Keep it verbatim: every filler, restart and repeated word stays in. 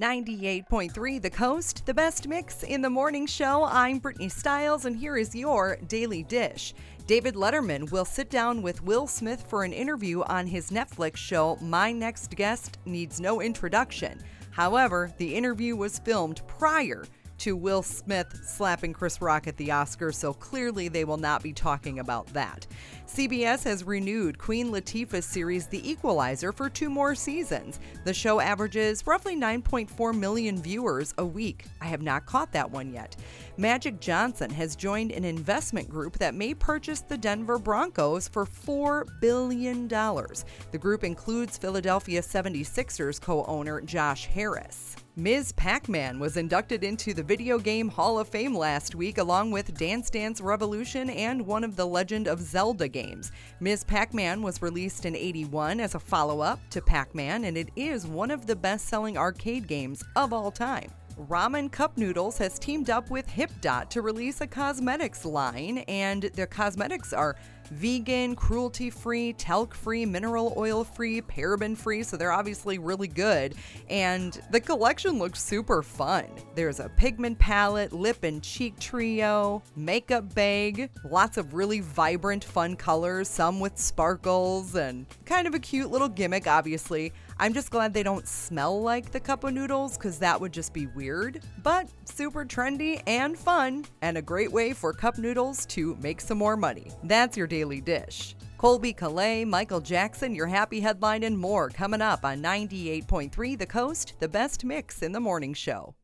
ninety-eight point three The Coast, the best mix in the morning show. I'm Brittany Stiles, and here is your Daily Dish. David Letterman will sit down with Will Smith for an interview on his Netflix show, My Next Guest Needs No Introduction. However, the interview was filmed prior to Will Smith slapping Chris Rock at the Oscars, so clearly they will not be talking about that. C B S has renewed Queen Latifah's series The Equalizer for two more seasons. The show averages roughly nine point four million viewers a week. I have not caught that one yet. Magic Johnson has joined an investment group that may purchase the Denver Broncos for four billion dollars. The group includes Philadelphia seventy-sixers co-owner Josh Harris. Miz Pac-Man was inducted into the Video Game Hall of Fame last week, along with Dance Dance Revolution and one of the Legend of Zelda games. Miz Pac-Man was released in eighty-one as a follow-up to Pac-Man, and it is one of the best-selling arcade games of all time. Ramen Cup Noodles has teamed up with HipDot to release a cosmetics line, and their cosmetics are vegan, cruelty-free, talc-free, mineral oil-free, paraben-free, so they're obviously really good. And the collection looks super fun. There's a pigment palette, lip and cheek trio, makeup bag, lots of really vibrant, fun colors, some with sparkles, and kind of a cute little gimmick, obviously. I'm just glad they don't smell like the cup of noodles, because that would just be weird. But super trendy and fun, and a great way for cup noodles to make some more money. That's your Daily Dish. Colby Calais, Michael Jackson, your happy headline, and more coming up on ninety-eight point three The Coast, the best mix in the morning show.